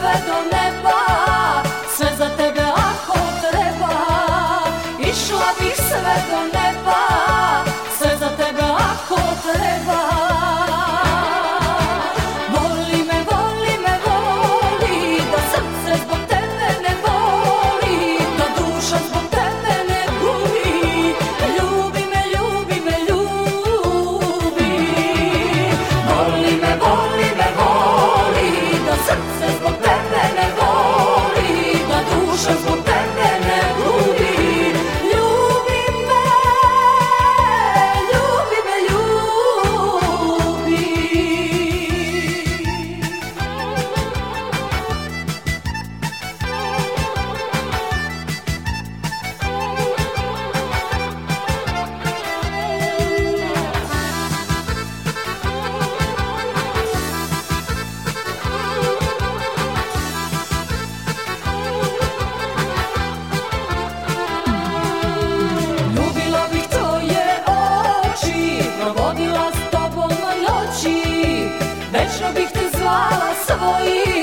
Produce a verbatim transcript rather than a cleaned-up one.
sve do neba, sve za tebe ako treba. Išla bih sve do neba, sve za tebe ako treba. Voli me, voli me, voli, da srce zbog tebe ne boli, da duša zbog tebe ne guli. Ljubi me, ljubi me, ljubi. Voli me, voli me, voli, da srce zbog tebe ne boli, da duša zbog tebe ne guli. Ljubi me, ljubi me, ljubi. Ljubila bih tvoje oči, provodila s tobom noći, večno bih te zvala svojim.